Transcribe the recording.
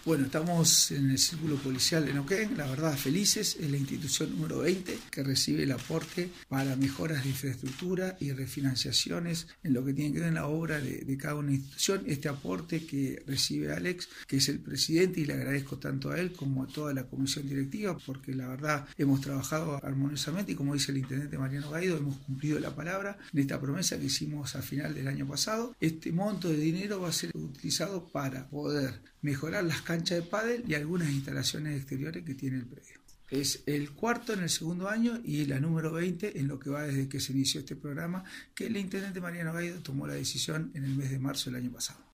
Bueno, estamos en el Círculo Policial de Neuquén, la verdad felices, es la institución número 20 que recibe el aporte para mejoras de infraestructura y refinanciaciones en lo que tiene que ver en la obra de cada una institución. Este aporte que recibe Alex, que es el presidente, y le agradezco tanto a él como a toda la comisión directiva, porque la verdad hemos trabajado armoniosamente y, como dice el intendente Mariano Gaido, hemos cumplido la palabra en esta promesa que hicimos a final del año pasado. Este monto de dinero va a ser utilizado para poder mejorar las canchas de pádel y algunas instalaciones exteriores que tiene el predio. Es el cuarto en el segundo año y la número 20 en lo que va desde que se inició este programa, que el intendente Mariano Gaido tomó la decisión en el mes de marzo del año pasado.